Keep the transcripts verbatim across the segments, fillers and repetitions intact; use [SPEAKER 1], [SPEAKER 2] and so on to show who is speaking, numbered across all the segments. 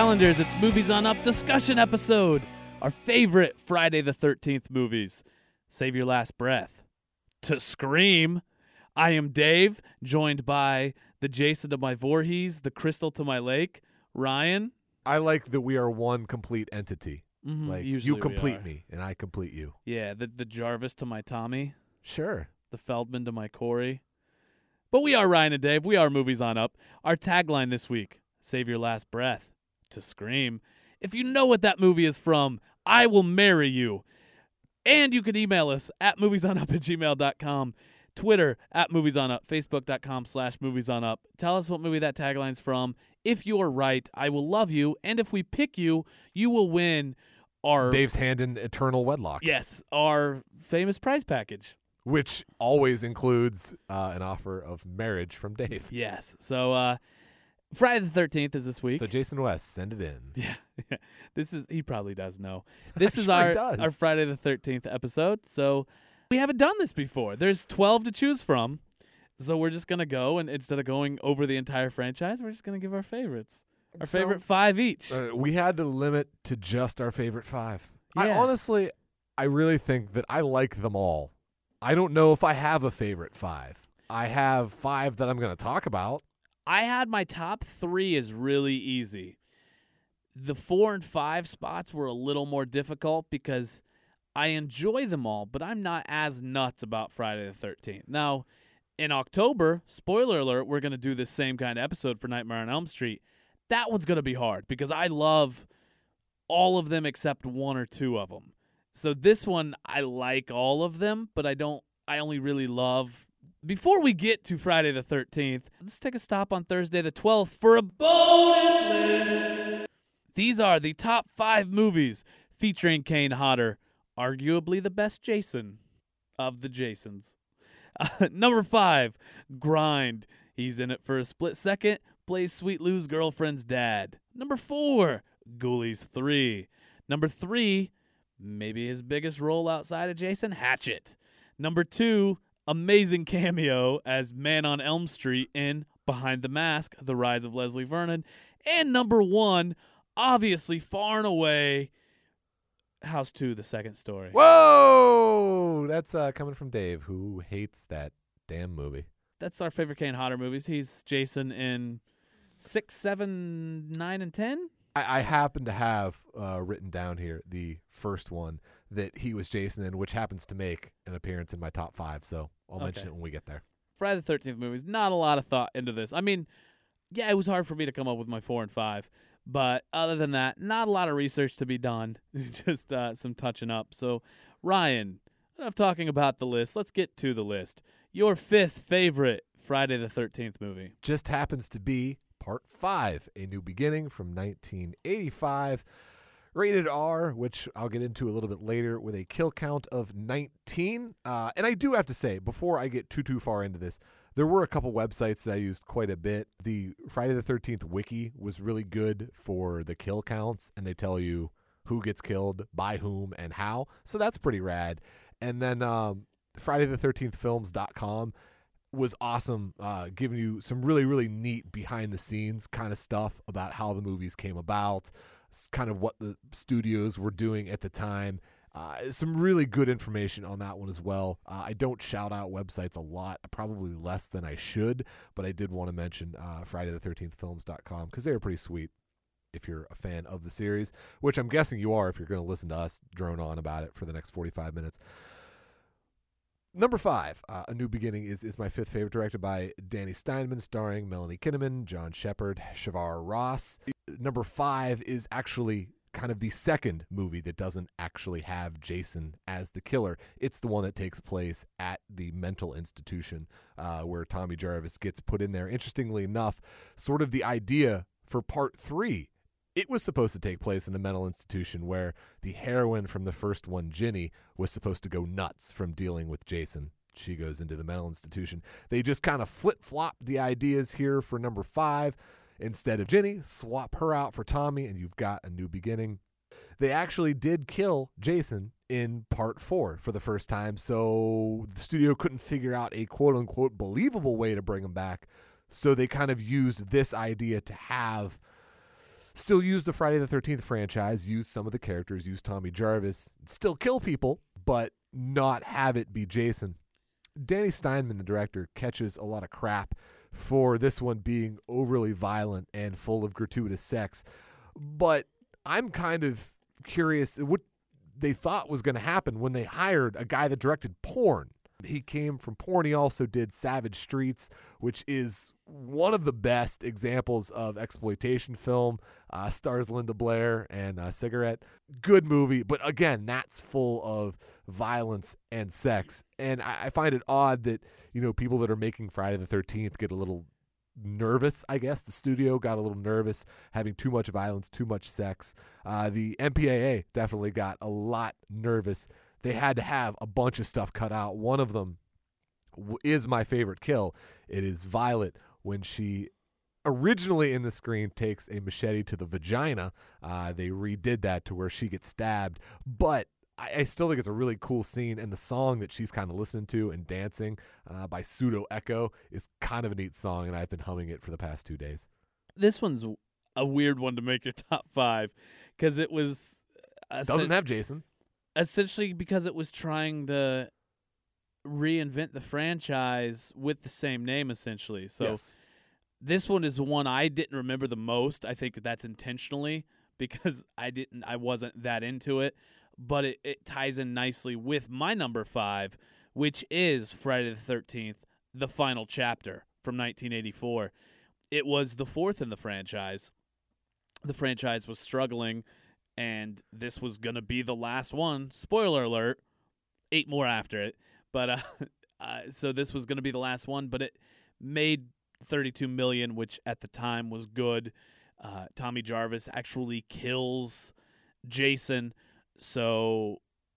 [SPEAKER 1] calendars. It's Movies on Up discussion episode. Our favorite Friday the thirteenth movies. Save your last breath to scream. I am Dave, joined by the Jason to my Voorhees, the Crystal to my Lake, Ryan.
[SPEAKER 2] I like that we are one complete entity.
[SPEAKER 1] Mm-hmm,
[SPEAKER 2] like
[SPEAKER 1] usually
[SPEAKER 2] you complete
[SPEAKER 1] we are.
[SPEAKER 2] me, and I complete you.
[SPEAKER 1] Yeah, the, the Jarvis to my Tommy,
[SPEAKER 2] Sure.
[SPEAKER 1] the Feldman to my Corey. But we are Ryan and Dave. We are Movies on Up. Our tagline this week, save your last breath to scream. If you know what that movie is from, I will marry you. And you can email us at moviesonup at gmail dot com, Twitter at moviesonup, facebook.com slash moviesonup. Tell us what movie that tagline's from. If you're right, I will love you. And if we pick you, you will win our...
[SPEAKER 2] Dave's hand in eternal wedlock.
[SPEAKER 1] Yes, our famous prize package.
[SPEAKER 2] Which always includes uh, an offer of marriage from Dave.
[SPEAKER 1] Yes. So uh, Friday the thirteenth is this week.
[SPEAKER 2] So Jason West, send it in.
[SPEAKER 1] Yeah. yeah. This is he probably does know. This is
[SPEAKER 2] sure he
[SPEAKER 1] our
[SPEAKER 2] does.
[SPEAKER 1] our Friday the thirteenth episode. So we haven't done this before. There's twelve to choose from. So we're just going to go, and instead of going over the entire franchise, we're just going to give our favorites. Our
[SPEAKER 2] Sounds-
[SPEAKER 1] favorite five each.
[SPEAKER 2] Uh, we had to limit to just our favorite five. I
[SPEAKER 1] Yeah.
[SPEAKER 2] honestly, I really think that I like them all. I don't know if I have a favorite five. I have five that I'm going to talk about.
[SPEAKER 1] I had my top three is really easy. The four and five spots were a little more difficult because I enjoy them all, but I'm not as nuts about Friday the thirteenth. Now, in October, spoiler alert, we're going to do this same kind of episode for Nightmare on Elm Street. That one's going to be hard because I love all of them except one or two of them. So this one, I like all of them, but I don't, I only really love. Before we get to Friday the thirteenth, let's take a stop on Thursday the twelfth for a bonus list. These are the top five movies featuring Kane Hodder, arguably the best Jason of the Jasons. Uh, number five, Grind. He's in it for a split second, plays Sweet Lou's girlfriend's dad. Number four, Ghoulies three. Number three, maybe his biggest role outside of Jason, Hatchet. Number two, amazing cameo as Man on Elm Street in Behind the Mask, The Rise of Leslie Vernon. And number one, obviously far and away, House two, The Second Story.
[SPEAKER 2] Whoa! That's uh, coming from Dave, who hates that damn movie.
[SPEAKER 1] That's our favorite Kane Hodder movies. He's Jason in six, seven, nine, and ten.
[SPEAKER 2] I, I happen to have uh, written down here the first one that he was Jason in, which happens to make an appearance in my top five, so I'll
[SPEAKER 1] Okay.
[SPEAKER 2] mention it when we get there.
[SPEAKER 1] Friday the thirteenth movies, not a lot of thought into this. I mean, yeah, it was hard for me to come up with my four and five, but other than that, not a lot of research to be done, just uh, some touching up. So, Ryan, enough talking about the list. Let's get to the list. Your fifth favorite Friday the thirteenth movie.
[SPEAKER 2] Just happens to be Part five, A New Beginning from nineteen eighty-five. Rated R, which I'll get into a little bit later, with a kill count of nineteen. Uh, and I do have to say, before I get too, too far into this, there were a couple websites that I used quite a bit. The Friday the thirteenth wiki was really good for the kill counts, and they tell you who gets killed, by whom, and how. So that's pretty rad. And then um, Friday the thirteenth films dot com was awesome, uh, giving you some really, really neat behind-the-scenes kind of stuff about how the movies came about, kind of what the studios were doing at the time. Uh, some really good information on that one as well. Uh, I don't shout out websites a lot, probably less than I should, but I did want to mention uh, Friday the thirteenth films dot com because they were pretty sweet if you're a fan of the series, which I'm guessing you are if you're going to listen to us drone on about it for the next forty-five minutes. Number five, uh, A New Beginning, is, is my fifth favorite, directed by Danny Steinman, starring Melanie Kinnaman, John Shepard, Shavar Ross. Number five is actually kind of the second movie that doesn't actually have Jason as the killer. It's the one that takes place at the mental institution uh, where Tommy Jarvis gets put in there. Interestingly enough, sort of the idea for part three, it was supposed to take place in a mental institution where the heroine from the first one, Ginny, was supposed to go nuts from dealing with Jason. She goes into the mental institution. They just kind of flip-flopped the ideas here for number five. Instead of Ginny, swap her out for Tommy, and you've got A New Beginning. They actually did kill Jason in part four for the first time, so the studio couldn't figure out a quote-unquote believable way to bring him back, so they kind of used this idea to have still use the Friday the thirteenth franchise, use some of the characters, use Tommy Jarvis, still kill people, but not have it be Jason. Danny Steinman, the director, catches a lot of crap for this one being overly violent and full of gratuitous sex. But I'm kind of curious what they thought was going to happen when they hired a guy that directed porn. He came from porn. He also did Savage Streets, which is one of the best examples of exploitation film. Uh, stars Linda Blair and uh, Cigarette. Good movie, but again, that's full of violence and sex. And I, I find it odd that, you know, people that are making Friday the thirteenth get a little nervous, I guess. The studio got a little nervous having too much violence, too much sex. Uh, the M P A A definitely got a lot nervous. They had to have a bunch of stuff cut out. One of them w- is my favorite kill. It is Violet when she originally in the screen takes a machete to the vagina. Uh, they redid that to where she gets stabbed. But I, I still think it's a really cool scene. And the song that she's kind of listening to and dancing uh, by Pseudo Echo is kind of a neat song. And I've been humming it for the past two days.
[SPEAKER 1] This one's a weird one to make your top five because it was...
[SPEAKER 2] Doesn't have Jason.
[SPEAKER 1] Essentially because it was trying to reinvent the franchise with the same name, essentially. So
[SPEAKER 2] yes.
[SPEAKER 1] This one is the one I didn't remember the most. I think that's intentionally because I didn't, I wasn't that into it. But it, it ties in nicely with my number five, which is Friday the thirteenth, the final chapter from nineteen eighty-four. It was the fourth in the franchise. The franchise was struggling. And this was going to be the last one. Spoiler alert, eight more after it. But uh, uh, so this was going to be the last one, but it made thirty-two million dollars, which at the time was good. Uh, Tommy Jarvis actually kills Jason. So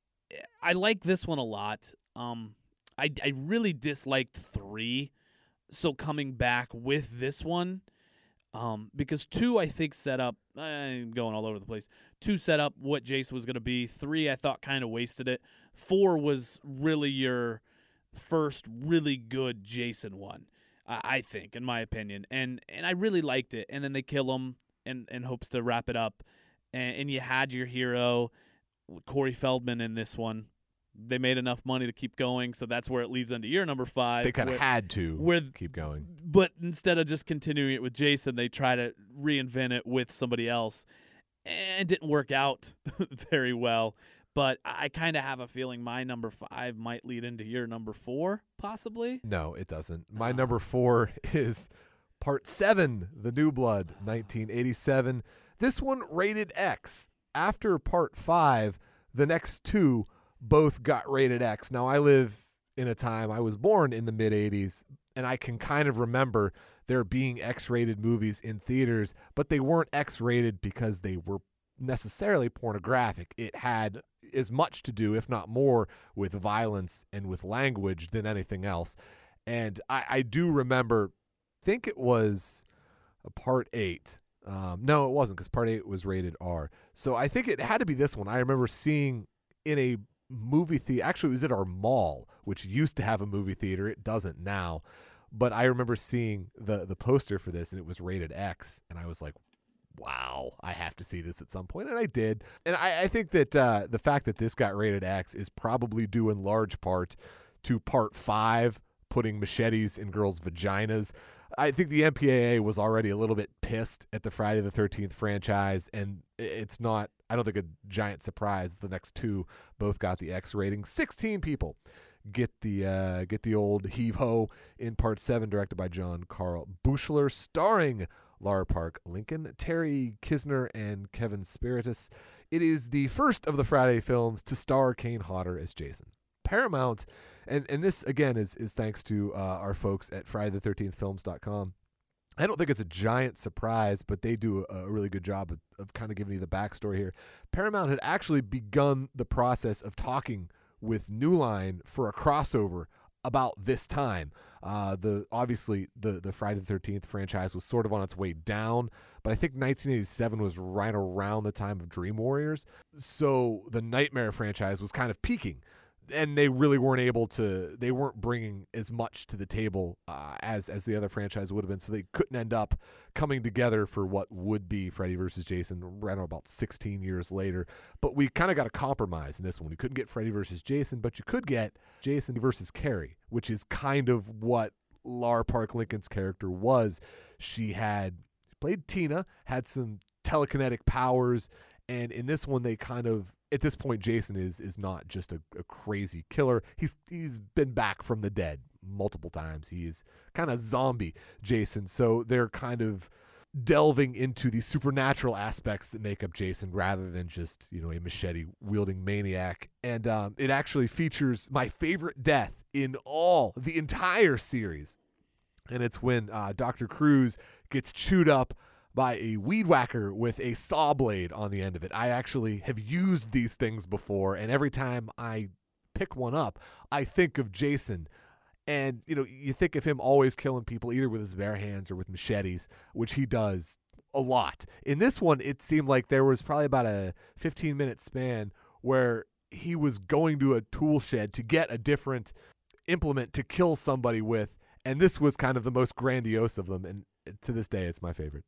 [SPEAKER 1] I like this one a lot. Um, I, I really disliked three. So coming back with this one, Um, because two, I think, set up, I'm going all over the place. Two set up what Jason was going to be. Three, I thought, kind of wasted it. Four was really your first really good Jason one, uh, I think, in my opinion. And and I really liked it. And then they kill him in, in hopes to wrap it up. And, and you had your hero, Corey Feldman, in this one. They made enough money to keep going, so that's where it leads into your number five.
[SPEAKER 2] They kind of had to
[SPEAKER 1] where,
[SPEAKER 2] keep going.
[SPEAKER 1] But instead of just continuing it with Jason, they try to reinvent it with somebody else. And it didn't work out very well. But I kind of have a feeling my number five might lead into your number four, possibly.
[SPEAKER 2] No, it doesn't. My oh. number four is Part seven, The New Blood, nineteen eighty-seven. This one rated X. After Part five, the next two both got rated X. Now, I live in a time, I was born in the mid-eighties, and I can kind of remember there being X-rated movies in theaters, but they weren't X-rated because they were necessarily pornographic. It had as much to do, if not more, with violence and with language than anything else. And I, I do remember, I think it was Part eight. Um, no, it wasn't, because Part eight was rated R. So I think it had to be this one. I remember seeing in a movie theater, actually it was at our mall, which used to have a movie theater. It doesn't now. But I remember seeing the the poster for this, and it was rated X, and I was like, wow, I have to see this at some point, and I did. And I, I think that uh, the fact that this got rated X is probably due in large part to Part five putting machetes in girls' vaginas. I think the M P A A was already a little bit pissed at the Friday the thirteenth franchise, and it's not, I don't think, a giant surprise. The next two both got the X rating. sixteen people get the uh, get the old heave-ho in Part seven, directed by John Carl Buechler, starring Lara Park Lincoln, Terry Kisner, and Kevin Spiritus. It is the first of the Friday films to star Kane Hodder as Jason. Paramount, and, and this, again, is, is thanks to uh, our folks at Friday the thirteenth films dot com. I don't think it's a giant surprise, but they do a, a really good job of, of kind of giving you the backstory here. Paramount had actually begun the process of talking with New Line for a crossover about this time. Uh, the obviously, the, the Friday the thirteenth franchise was sort of on its way down, but I think nineteen eighty-seven was right around the time of Dream Warriors. So the Nightmare franchise was kind of peaking. and they really weren't able to. They weren't bringing as much to the table uh, as as the other franchise would have been. So they couldn't end up coming together for what would be Freddy versus Jason around about sixteen years later. But we kind of got a compromise in this one. We couldn't get Freddy versus Jason, but you could get Jason versus Carrie, which is kind of what Lar Park Lincoln's character was. She had played Tina, had some telekinetic powers, and in this one they kind of, at this point, Jason is is not just a, a crazy killer. He's he's been back from the dead multiple times. He is kind of zombie Jason. So they're kind of delving into the supernatural aspects that make up Jason rather than just, you know, a machete wielding maniac. And um, it actually features my favorite death in all the entire series. And it's when uh, Doctor Cruz gets chewed up by a weed whacker with a saw blade on the end of it. I actually have used these things before, and every time I pick one up, I think of Jason. And, you know, you think of him always killing people either with his bare hands or with machetes, which he does a lot. In this one, it seemed like there was probably about a fifteen-minute span where he was going to a tool shed to get a different implement to kill somebody with, and this was kind of the most grandiose of them, and to this day, it's my favorite.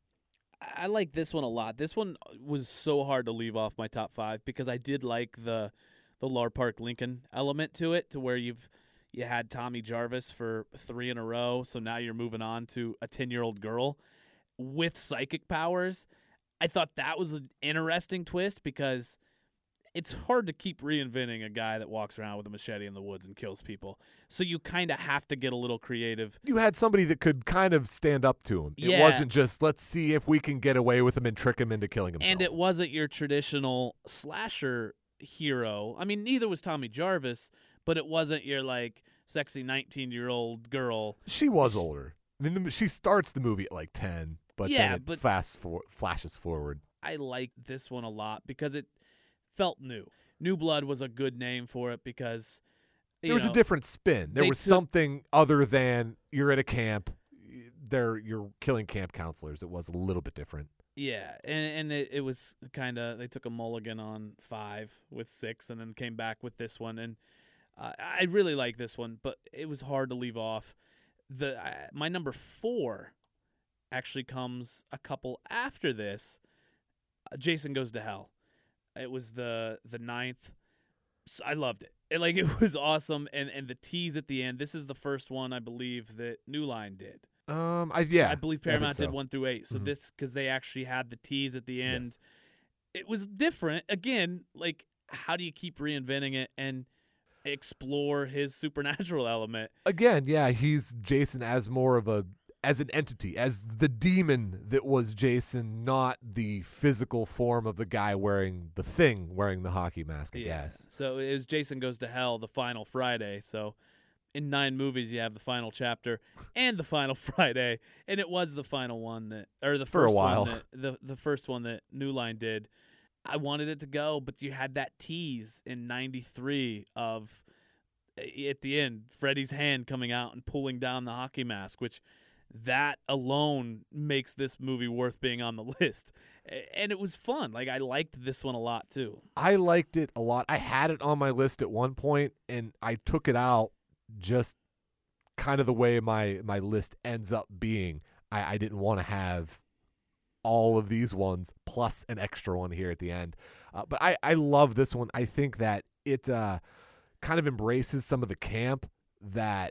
[SPEAKER 1] I like this one a lot. This one was so hard to leave off my top five because I did like the the Lar Park Lincoln element to it, to where you've you had Tommy Jarvis for three in a row, so now you're moving on to a ten-year-old girl with psychic powers. I thought that was an interesting twist because it's hard to keep reinventing a guy that walks around with a machete in the woods and kills people. So you kind of have to get a little creative.
[SPEAKER 2] You had somebody that could kind of stand up to him. It
[SPEAKER 1] yeah.
[SPEAKER 2] wasn't just, let's see if we can get away with him and trick him into killing himself.
[SPEAKER 1] And it wasn't your traditional slasher hero. I mean, neither was Tommy Jarvis, but it wasn't your, like, sexy nineteen-year-old girl.
[SPEAKER 2] She was older. I mean, she starts the movie at, like, ten, but
[SPEAKER 1] yeah,
[SPEAKER 2] then it
[SPEAKER 1] but
[SPEAKER 2] fast for, flashes forward.
[SPEAKER 1] I like this one a lot because it felt new. New Blood was a good name for it because
[SPEAKER 2] there was
[SPEAKER 1] know,
[SPEAKER 2] a different spin. There was
[SPEAKER 1] took,
[SPEAKER 2] something other than you're at a camp, there you're killing camp counselors. It was a little bit different.
[SPEAKER 1] Yeah, and and it, it was kind of, they took a mulligan on five with six and then came back with this one, and uh, I really like this one, but it was hard to leave off. The uh, my number four actually comes a couple after this. Uh, Jason Goes to Hell. It was the the ninth. So I loved it. it. Like, it was awesome, and and the tease at the end. This is the first one I believe that New Line did.
[SPEAKER 2] Um, I yeah,
[SPEAKER 1] I believe Paramount
[SPEAKER 2] I so.
[SPEAKER 1] did one through eight. So
[SPEAKER 2] mm-hmm.
[SPEAKER 1] this, because they actually had the tease at the end.
[SPEAKER 2] Yes.
[SPEAKER 1] It was different. Again, like, how do you keep reinventing it and explore his supernatural element?
[SPEAKER 2] Again, yeah, he's Jason as more of a as an entity, as the demon that was Jason, not the physical form of the guy wearing the thing, wearing the hockey mask, I
[SPEAKER 1] yeah.
[SPEAKER 2] guess.
[SPEAKER 1] So it was Jason Goes to Hell, the final Friday. So in nine movies, you have the final chapter and the final Friday, and it was the final one that, or the first
[SPEAKER 2] For a while.
[SPEAKER 1] one that, the the first one that New Line did. I wanted it to go, but you had that tease in ninety-three of, at the end, Freddy's hand coming out and pulling down the hockey mask, which that alone makes this movie worth being on the list. And it was fun. Like, I liked this one a lot, too.
[SPEAKER 2] I liked it a lot. I had it on my list at one point, and I took it out just kind of the way my, my list ends up being. I, I didn't want to have all of these ones plus an extra one here at the end. Uh, but I, I love this one. I think that it uh, kind of embraces some of the camp that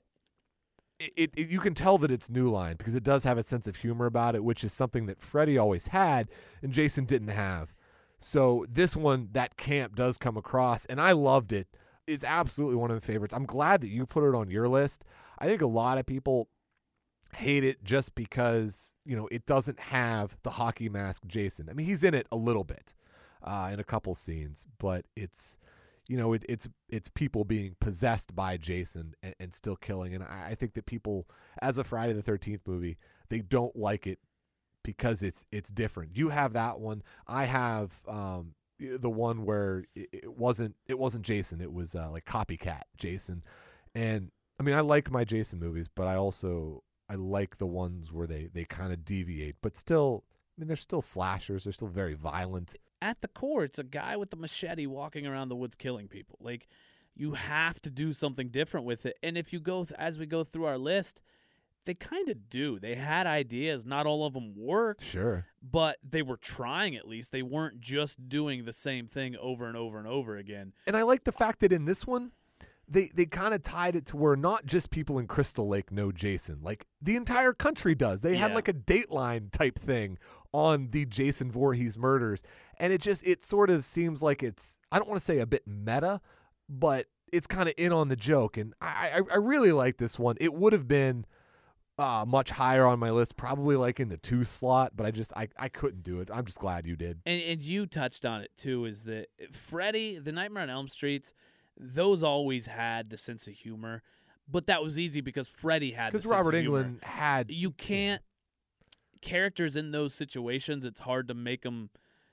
[SPEAKER 2] It, it you can tell that it's New Line because it does have a sense of humor about it, which is something that Freddy always had and Jason didn't have. So this one, that camp does come across, and I loved it. It's absolutely one of my favorites. I'm glad that you put it on your list. I think a lot of people hate it just because, you know, it doesn't have the hockey mask Jason. I mean, he's in it a little bit uh, in a couple scenes, but it's, you know, it, it's it's people being possessed by Jason and, and still killing. And I, I think that people, as a Friday the thirteenth movie, they don't like it because it's it's different. You have that one. I have um, the one where it, it wasn't it wasn't Jason. It was uh, like copycat Jason. And I mean, I like my Jason movies, but I also I like the ones where they they kind of deviate, but still. I mean, they're still slashers. They're still very violent.
[SPEAKER 1] At the core, it's a guy with a machete walking around the woods killing people. Like, You have to do something different with it. And if you go, th- as we go through our list, they kind of do. They had ideas. Not all of them worked.
[SPEAKER 2] Sure.
[SPEAKER 1] But they were trying at least. They weren't just doing the same thing over and over and over again.
[SPEAKER 2] And I like the fact that in this one, they, they kind of tied it to where not just people in Crystal Lake know Jason. Like, the entire country does. They had
[SPEAKER 1] Yeah.
[SPEAKER 2] like a Dateline type thing on the Jason Voorhees murders. And it just, it sort of seems like it's, I don't want to say a bit meta, but it's kind of in on the joke. And I, I, I really like this one. It would have been uh, much higher on my list, probably like in the two slot, but I just, I, I couldn't do it. I'm just glad you did.
[SPEAKER 1] And, and you touched on it too, is that Freddy, the Nightmare on Elm Streets, those always had the sense of humor, but that was easy because Freddy had the
[SPEAKER 2] Because
[SPEAKER 1] sense
[SPEAKER 2] Robert
[SPEAKER 1] of humor.
[SPEAKER 2] Englund had.
[SPEAKER 1] You can't, characters in those situations, it's hard to make them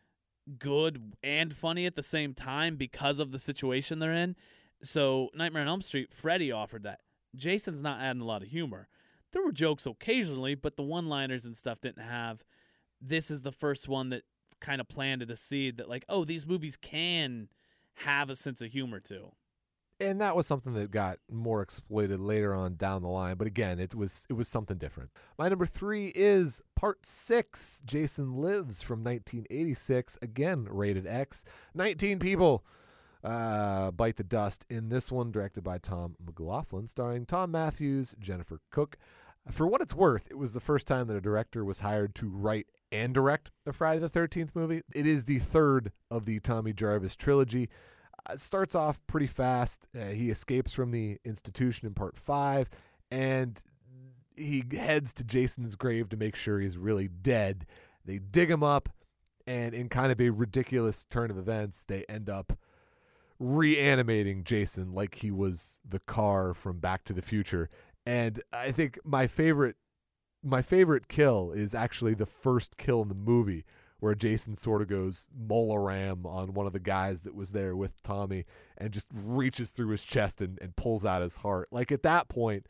[SPEAKER 1] good and funny at the same time because of the situation they're in. So Nightmare on Elm Street, Freddy offered that. Jason's not adding a lot of humor. There were jokes occasionally, but the one-liners and stuff didn't have. This is the first one that kind of planted a seed that, like, oh, these movies can have a sense of humor too.
[SPEAKER 2] And that was something that got more exploited later on down the line. But again, it was it was something different. My number three is Part Six, Jason Lives from nineteen eighty-six. Again, rated X. nineteen people uh, bite the dust in this one, directed by Tom McLaughlin, starring Tom Matthews, Jennifer Cook. For what it's worth, it was the first time that a director was hired to write and direct a Friday the thirteenth movie. It is the third of the Tommy Jarvis trilogy. It starts off pretty fast. Uh, he escapes from the institution in part five, and he heads to Jason's grave to make sure he's really dead. They dig him up, and in kind of a ridiculous turn of events, they end up reanimating Jason like he was the car from Back to the Future. And I think my favorite, my favorite kill is actually the first kill in the movie, where Jason sort of goes mola ram on one of the guys that was there with Tommy and just reaches through his chest and, and pulls out his heart. Like, at that point,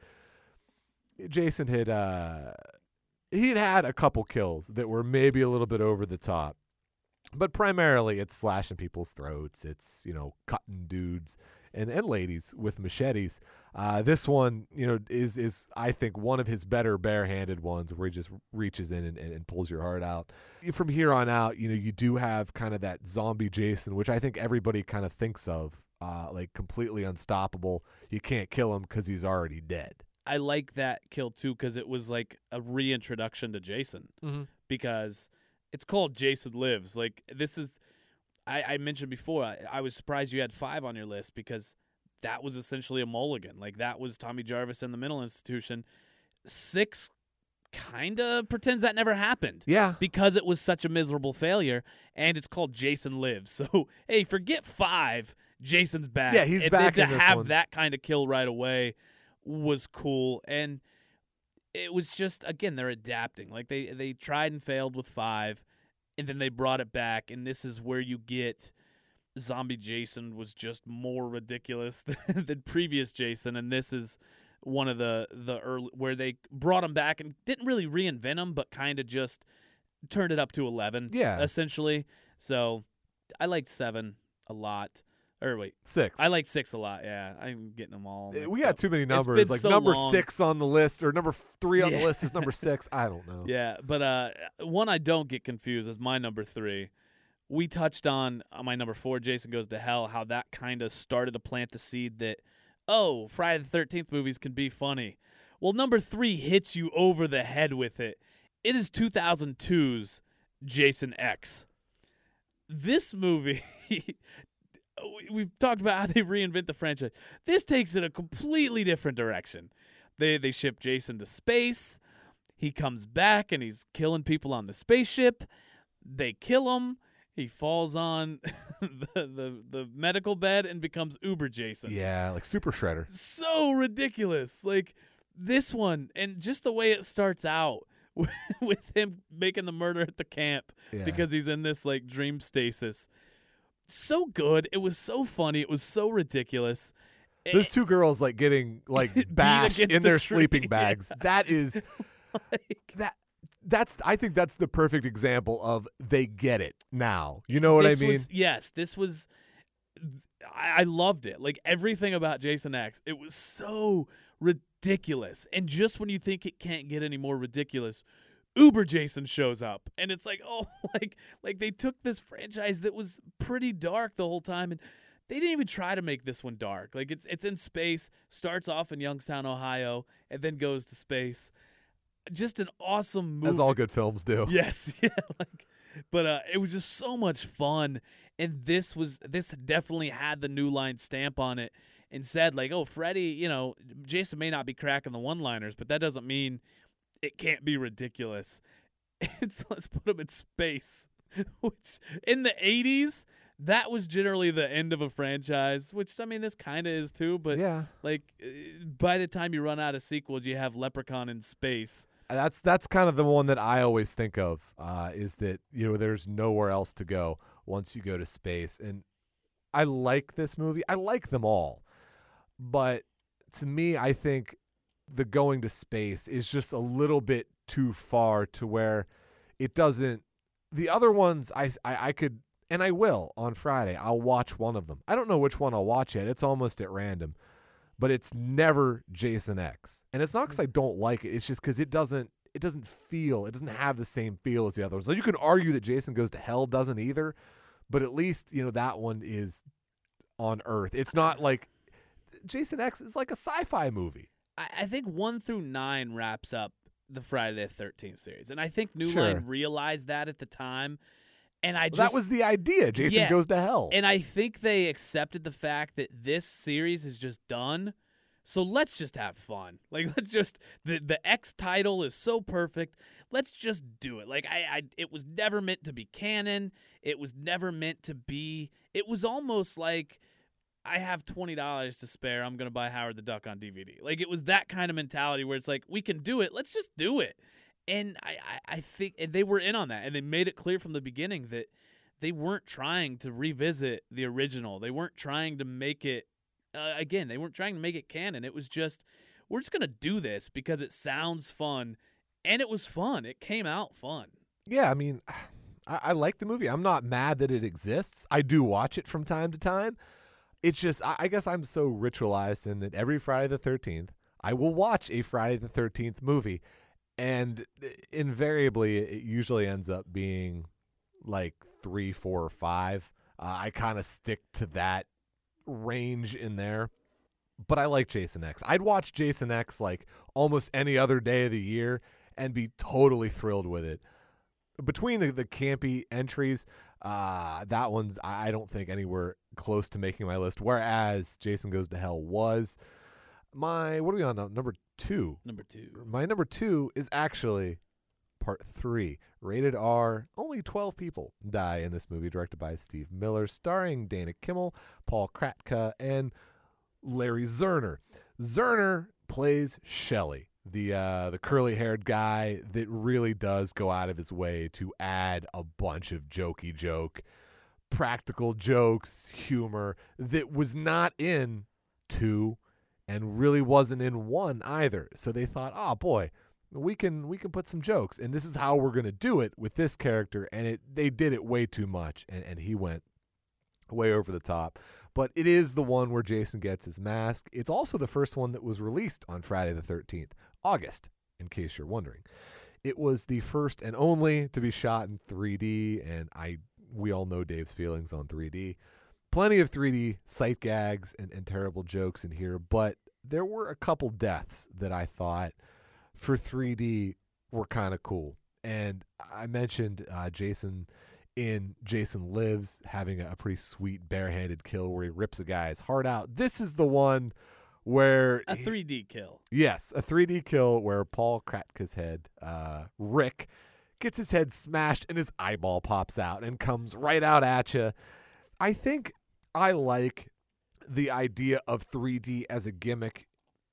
[SPEAKER 2] Jason had uh, he'd had a couple kills that were maybe a little bit over the top. But primarily it's slashing people's throats. It's, you know, cutting dudes and, and ladies with machetes. Uh, this one, you know, is, is I think, one of his better barehanded ones where he just reaches in and, and, and pulls your heart out. From here on out, you know, you do have kind of that zombie Jason, which I think everybody kind of thinks of, uh, like completely unstoppable. You can't kill him because he's already dead.
[SPEAKER 1] I like that kill too because it was like a reintroduction to Jason
[SPEAKER 2] Mm-hmm.
[SPEAKER 1] because it's called Jason Lives. Like, this is, I, I mentioned before, I, I was surprised you had five on your list because that was essentially a mulligan. Like, that was Tommy Jarvis and the mental institution. Six kind of pretends that never happened.
[SPEAKER 2] Yeah.
[SPEAKER 1] Because it was such a miserable failure, and it's called Jason Lives. So, hey, forget five. Jason's back.
[SPEAKER 2] Yeah, he's
[SPEAKER 1] and
[SPEAKER 2] back
[SPEAKER 1] then
[SPEAKER 2] in
[SPEAKER 1] to
[SPEAKER 2] this
[SPEAKER 1] have
[SPEAKER 2] one.
[SPEAKER 1] that kind of kill right away was cool. And it was just, again, they're adapting. Like, they, they tried and failed with five, and then they brought it back, and this is where you get Zombie Jason was just more ridiculous than, than previous Jason, and this is one of the, the early, where they brought him back and didn't really reinvent him, but kind of just turned it up to eleven,
[SPEAKER 2] Yeah.
[SPEAKER 1] essentially. So I liked seven a lot. Or wait,
[SPEAKER 2] Six.
[SPEAKER 1] I like six a lot. Yeah, I'm getting them all.
[SPEAKER 2] We
[SPEAKER 1] mixed
[SPEAKER 2] got
[SPEAKER 1] up.
[SPEAKER 2] too many
[SPEAKER 1] It's
[SPEAKER 2] numbers.
[SPEAKER 1] been
[SPEAKER 2] Like
[SPEAKER 1] so
[SPEAKER 2] number
[SPEAKER 1] long.
[SPEAKER 2] six on the list, or number three on the
[SPEAKER 1] Yeah.
[SPEAKER 2] list is number six. I don't know.
[SPEAKER 1] Yeah, but uh, one I don't get confused is my number three. We touched on uh, my number four, Jason Goes to Hell, how that kind of started to plant the seed that, oh, Friday the thirteenth movies can be funny. Well, number three hits you over the head with it. It is two thousand two's Jason X. This movie, we've talked about how they reinvent the franchise. This takes it a completely different direction. They they ship Jason to space. He comes back and he's killing people on the spaceship. They kill him. He falls on the, the the medical bed and becomes Uber Jason.
[SPEAKER 2] Yeah, like Super Shredder.
[SPEAKER 1] So ridiculous. Like this one, and just the way it starts out with him making the murder at the camp
[SPEAKER 2] Yeah.
[SPEAKER 1] because he's in this like dream stasis. So good. It was so funny. It was so ridiculous.
[SPEAKER 2] Those two girls like getting like
[SPEAKER 1] Beat
[SPEAKER 2] bashed
[SPEAKER 1] against
[SPEAKER 2] in
[SPEAKER 1] the
[SPEAKER 2] their
[SPEAKER 1] tree.
[SPEAKER 2] sleeping bags.
[SPEAKER 1] Yeah.
[SPEAKER 2] That is
[SPEAKER 1] Like,
[SPEAKER 2] that that's I think that's the perfect example of they get it now. You know what
[SPEAKER 1] this
[SPEAKER 2] I mean?
[SPEAKER 1] was- yes, this was I, I loved it. Like everything about Jason X, it was so ridiculous. And just when you think it can't get any more ridiculous, Uber Jason shows up, and it's like, oh, like like they took this franchise that was pretty dark the whole time, and they didn't even try to make this one dark. Like it's it's in space, starts off in Youngstown, Ohio, and then goes to space. Just an awesome movie.
[SPEAKER 2] As all good films do.
[SPEAKER 1] Yes, yeah. Like, but uh, it was just so much fun, and this was this definitely had the New Line stamp on it, and said like, oh, Freddy, you know, Jason may not be cracking the one-liners, but that doesn't mean it can't be ridiculous. And so let's put him in space, which in the eighties, that was generally the end of a franchise, which, I mean, this kind of is too. But,
[SPEAKER 2] yeah.
[SPEAKER 1] like, by the time you run out of sequels, you have Leprechaun in space.
[SPEAKER 2] That's that's kind of the one that I always think of, uh, is that, you know, there's nowhere else to go once you go to space. And I like this movie. I like them all. But to me, I think the going to space is just a little bit too far to where it doesn't. The other ones, I, I, I could, and I will on Friday. I'll watch one of them. I don't know which one I'll watch yet. It's almost at random. But it's never Jason X. And it's not because I don't like it. It's just because it doesn't it doesn't feel, it doesn't have the same feel as the others. So you can argue that Jason Goes to Hell doesn't either. But at least, you know, that one is on Earth. It's not like, Jason X is like a sci-fi movie.
[SPEAKER 1] I think one through nine wraps up the Friday the thirteenth series, and I think New
[SPEAKER 2] Sure.
[SPEAKER 1] Line realized that at the time. And I just,
[SPEAKER 2] Well, that was the idea. Jason
[SPEAKER 1] Yeah.
[SPEAKER 2] Goes to Hell.
[SPEAKER 1] and I think they accepted the fact that this series is just done. So let's just have fun. Like let's just the the X title is so perfect. Let's just do it. Like I, I it was never meant to be canon. It was never meant to be. It was almost like, I have twenty dollars to spare. I'm going to buy Howard the Duck on D V D. Like, it was that kind of mentality where it's like, we can do it. Let's just do it. And I, I, I think and they were in on that. And they made it clear from the beginning that they weren't trying to revisit the original. They weren't trying to make it, uh, again, they weren't trying to make it canon. It was just, we're just going to do this because it sounds fun. And it was fun. It came out fun.
[SPEAKER 2] Yeah, I mean, I, I like the movie. I'm not mad that it exists. I do watch it from time to time. It's just, I, I guess I'm so ritualized in that every Friday the thirteenth, I will watch a Friday the thirteenth movie. And invariably, it usually ends up being like three, four, or five. Uh, I kind of stick to that range in there. But I like Jason X. I'd watch Jason X like almost any other day of the year and be totally thrilled with it. Between the, the campy entries, uh, that one's, I don't think, anywhere close to making my list, whereas Jason Goes to Hell was. My, what are we on now? Number two.
[SPEAKER 1] Number two.
[SPEAKER 2] My number two is actually part three. Rated R. Only twelve people die in this movie, directed by Steve Miller, starring Dana Kimmel, Paul Kratka, and Larry Zerner. Zerner plays Shelley, the uh, the curly-haired guy that really does go out of his way to add a bunch of jokey joke, practical jokes, humor that was not in two and really wasn't in one either. So they thought, oh boy, we can we can put some jokes, and this is how we're going to do it with this character. And it they did it way too much, and, and he went way over the top. But it is the one where Jason gets his mask. It's also the first one that was released on Friday the thirteenth, August, in case you're wondering. It was the first and only to be shot in three D, and I we all know Dave's feelings on three D. Plenty of three D sight gags and, and terrible jokes in here, but there were a couple deaths that I thought for three D were kind of cool. And I mentioned uh, Jason in Jason Lives having a pretty sweet barehanded kill where he rips a guy's heart out. This is the one where
[SPEAKER 1] A three D kill.
[SPEAKER 2] Yes, a three D kill where Paul Kratka's head, uh, Rick, gets his head smashed and his eyeball pops out and comes right out at you. I think I like the idea of three D as a gimmick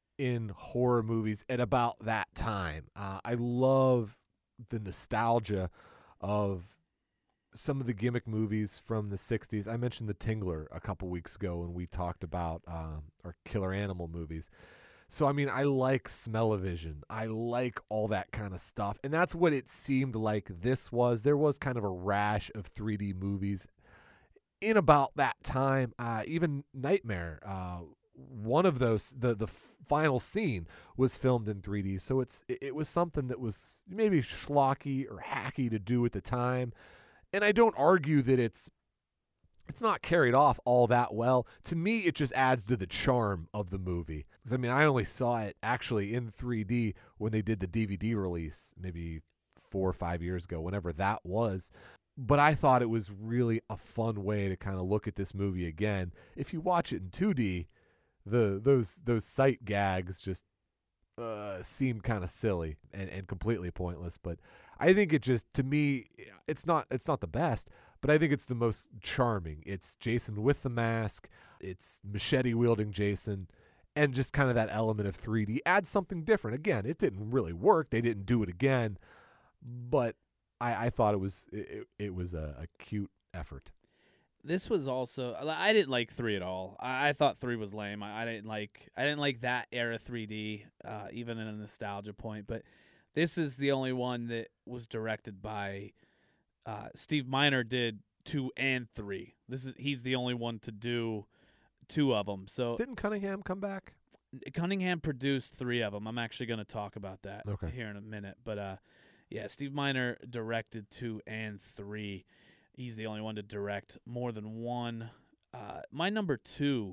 [SPEAKER 2] in horror movies at about that time. Uh, I love the nostalgia of some of the gimmick movies from the sixties. I mentioned The Tingler a couple weeks ago when we talked about um, our killer animal movies. So, I mean, I like Smell-O-Vision. I like all that kind of stuff. And that's what it seemed like this was. There was kind of a rash of three D movies in about that time, uh, even Nightmare, uh, one of those, the the final scene was filmed in three D. So it's it, it was something that was maybe schlocky or hacky to do at the time. And I don't argue that it's it's not carried off all that well. To me, it just adds to the charm of the movie. Because I mean, I only saw it actually in three D when they did the D V D release, maybe four or five years ago, whenever that was. But I thought it was really a fun way to kind of look at this movie again. If you watch it in two D, the those those sight gags just uh, seem kind of silly and, and completely pointless. But I think it just, to me, it's not it's not the best, but I think it's the most charming. It's Jason with the mask. It's machete wielding Jason. And just kind of that element of three D adds something different. Again, it didn't really work. They didn't do it again. But I, I thought it was it, it was a, a cute effort.
[SPEAKER 1] This was also, I didn't like three at all. I, I thought three was lame. I, I didn't like I didn't like that era three D, uh, even in a nostalgia point. But this is the only one that was directed by uh, Steve Miner. Did two and three. This is he's the only one to do two of them. So
[SPEAKER 2] didn't Cunningham come back?
[SPEAKER 1] Cunningham produced three of them. I'm actually going to talk about that
[SPEAKER 2] okay.
[SPEAKER 1] here in a minute. But uh, yeah, Steve Miner directed two and three. He's the only one to direct more than one. Uh, my number two,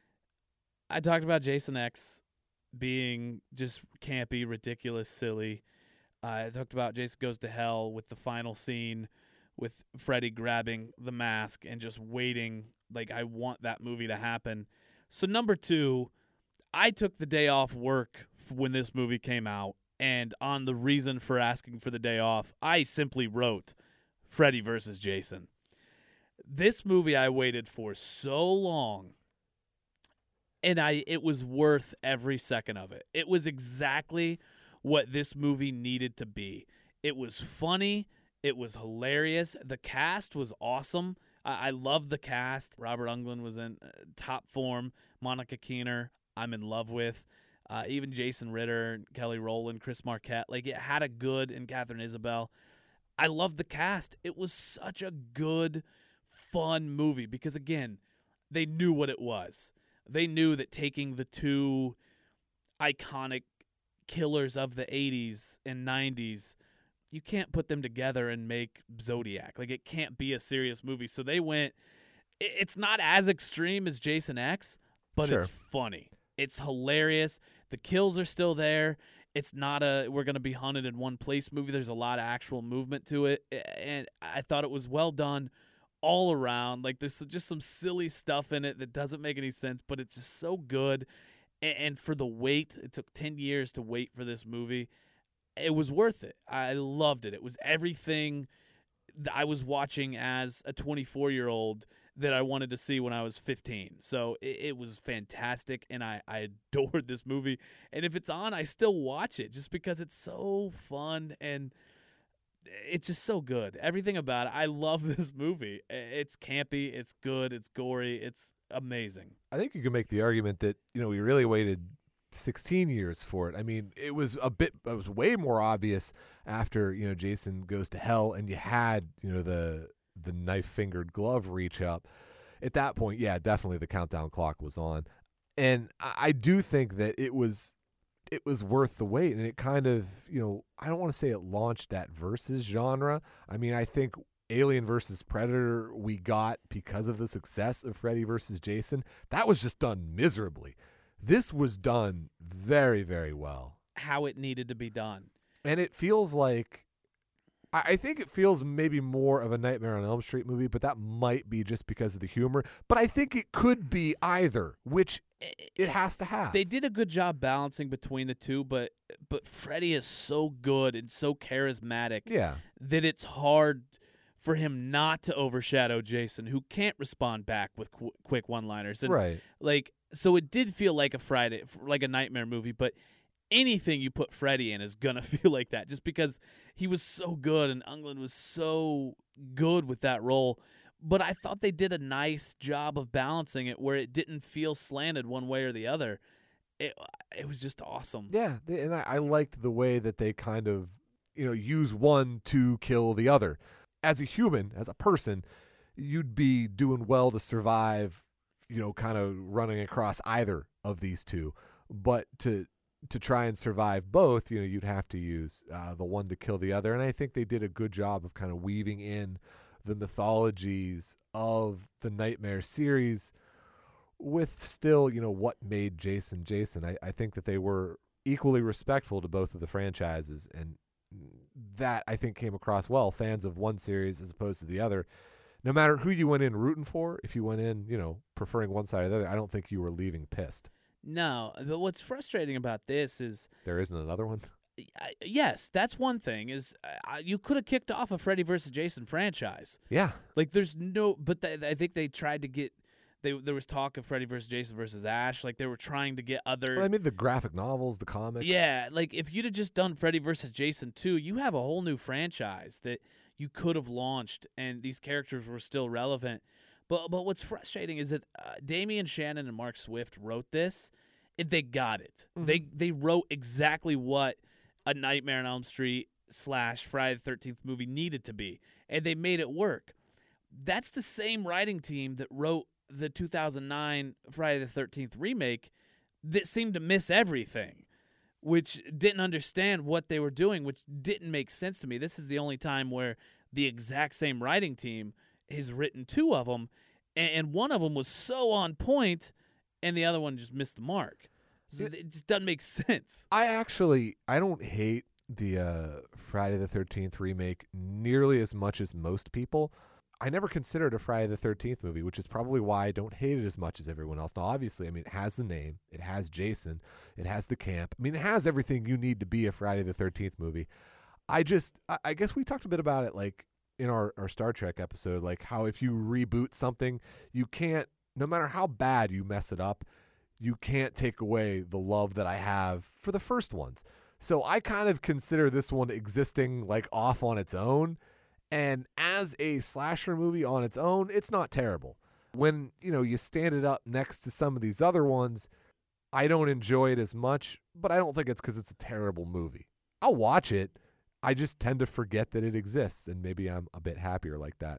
[SPEAKER 1] I talked about Jason X being just campy, ridiculous, silly. Uh, I talked about Jason Goes to Hell with the final scene with Freddy grabbing the mask and just waiting. Like, I want that movie to happen. So number two, I took the day off work when this movie came out, and on the reason for asking for the day off, I simply wrote Freddy versus Jason. This movie I waited for so long, and I it was worth every second of it. It was exactly what this movie needed to be. It was funny. It was hilarious. The cast was awesome. I, I love the cast. Robert Englund was in uh, top form. Monica Keener, I'm in love with. Uh, even Jason Ritter, Kelly Rowland, Chris Marquette. Like, it had a good, and Catherine Isabel. I love the cast. It was such a good, fun movie because, again, they knew what it was. They knew that taking the two iconic killers of the eighties and nineties, you can't put them together and make Zodiac. Like, it can't be a serious movie. So they went, it's not as extreme as Jason X, but
[SPEAKER 2] Sure.
[SPEAKER 1] it's funny. It's hilarious. The kills are still there. It's not a we're going to be hunted in one place movie. There's a lot of actual movement to it. And I thought it was well done all around. Like, there's just some silly stuff in it that doesn't make any sense, but it's just so good. And for the wait, it took ten years to wait for this movie. It was worth it. I loved it. It was everything that I was watching as a twenty-four-year-old that I wanted to see when I was fifteen. So it, it was fantastic, and I, I adored this movie. And if it's on, I still watch it just because it's so fun and it's just so good. Everything about it. I love this movie. It's campy. It's good. It's gory. It's amazing.
[SPEAKER 2] I think you can make the argument that, you know, we really waited sixteen years for it. I mean, it was a bit, it was way more obvious after, you know, Jason Goes to Hell and you had, you know, the, the knife-fingered glove reach up. At that point, yeah, definitely the countdown clock was on. And I, I do think that it was it was worth the wait. And it kind of, you know, I don't want to say it launched that versus genre. I mean, I think Alien versus Predator we got because of the success of Freddy versus Jason. That was just done miserably. This was done very, very well.
[SPEAKER 1] How it needed to be done.
[SPEAKER 2] And it feels like, I think it feels maybe more of a Nightmare on Elm Street movie, but that might be just because of the humor. But I think it could be either, which it has to have.
[SPEAKER 1] They did a good job balancing between the two, but but Freddy is so good and so charismatic
[SPEAKER 2] yeah.
[SPEAKER 1] that it's hard for him not to overshadow Jason, who can't respond back with qu- quick one-liners. And
[SPEAKER 2] right.
[SPEAKER 1] Like, so it did feel like a Friday, like a Nightmare movie, but anything you put Freddy in is going to feel like that just because he was so good and Englund was so good with that role. But I thought they did a nice job of balancing it where it didn't feel slanted one way or the other. It it was just awesome.
[SPEAKER 2] Yeah, they, and I, I liked the way that they kind of, you know, use one to kill the other. As a human, as a person, you'd be doing well to survive, you know, kind of running across either of these two. But to to try and survive both, you know, you'd have to use uh, the one to kill the other. And I think they did a good job of kind of weaving in the mythologies of the Nightmare series with still, you know, what made Jason Jason. I, I think that they were equally respectful to both of the franchises, and that I think came across well. Fans of one series as opposed to the other, no matter who you went in rooting for, if you went in, you know, preferring one side or the other, I don't think you were leaving pissed.
[SPEAKER 1] No, but what's frustrating about this is
[SPEAKER 2] There isn't another one?
[SPEAKER 1] I, yes, that's one thing. Is uh, you could have kicked off a Freddy versus Jason franchise.
[SPEAKER 2] Yeah.
[SPEAKER 1] Like there's no, but th- I think they tried to get. They, there was talk of Freddy versus Jason versus Ash. Like they were trying to get other.
[SPEAKER 2] Well, I mean, the graphic novels, the comics.
[SPEAKER 1] Yeah, like if you'd have just done Freddy versus Jason two, you have a whole new franchise that you could have launched, and these characters were still relevant. But but what's frustrating is that uh, Damian Shannon and Mark Swift wrote this, and they got it.
[SPEAKER 2] Mm-hmm.
[SPEAKER 1] They they wrote exactly what a Nightmare on Elm Street slash Friday the thirteenth movie needed to be, and they made it work. That's the same writing team that wrote the two thousand nine Friday the thirteenth remake that seemed to miss everything, which didn't understand what they were doing, which didn't make sense to me. This is the only time where the exact same writing team has written two of them, and one of them was so on point, and the other one just missed the mark. So it just doesn't make sense.
[SPEAKER 2] I actually, I don't hate the uh, Friday the thirteenth remake nearly as much as most people. I never considered a Friday the thirteenth movie, which is probably why I don't hate it as much as everyone else. Now, obviously, I mean, it has the name, it has Jason, it has the camp. I mean, it has everything you need to be a Friday the thirteenth movie. I just, I, I guess we talked a bit about it, like, in our, our Star Trek episode, like how if you reboot something, you can't, no matter how bad you mess it up, you can't take away the love that I have for the first ones. So I kind of consider this one existing like off on its own. And as a slasher movie on its own, it's not terrible. When, you know, you stand it up next to some of these other ones, I don't enjoy it as much, but I don't think it's because it's a terrible movie. I'll watch it. I just tend to forget that it exists, and maybe I'm a bit happier like that.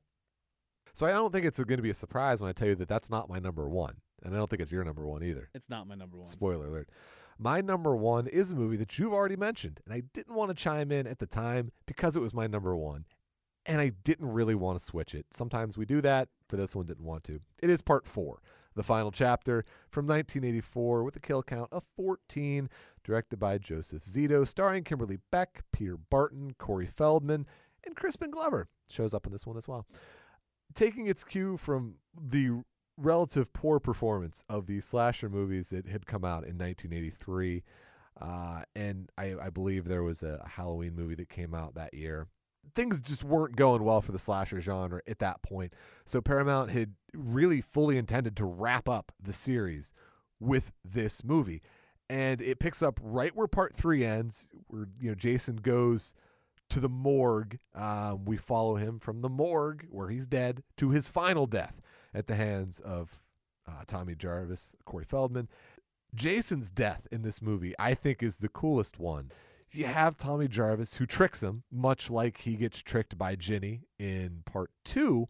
[SPEAKER 2] So I don't think it's going to be a surprise when I tell you that that's not my number one. And I don't think it's your number one either.
[SPEAKER 1] It's not my number one.
[SPEAKER 2] Spoiler alert. My number one is a movie that you've already mentioned, and I didn't want to chime in at the time because it was my number one, and I didn't really want to switch it. Sometimes we do that. For this one, didn't want to. It is part four, the final chapter from nineteen eighty-four with a kill count of fourteen, directed by Joseph Zito, starring Kimberly Beck, Peter Barton, Corey Feldman, and Crispin Glover shows up in this one as well. Taking its cue from the relative poor performance of the slasher movies that had come out in nineteen eighty-three, uh, and I, I believe there was a Halloween movie that came out that year. Things just weren't going well for the slasher genre at that point. So Paramount had really fully intended to wrap up the series with this movie. And it picks up right where part three ends, where, you know, Jason goes to the morgue. Um, we follow him from the morgue, where he's dead, to his final death at the hands of uh, Tommy Jarvis, Corey Feldman. Jason's death in this movie, I think, is the coolest one. You have Tommy Jarvis, who tricks him, much like he gets tricked by Ginny in part two,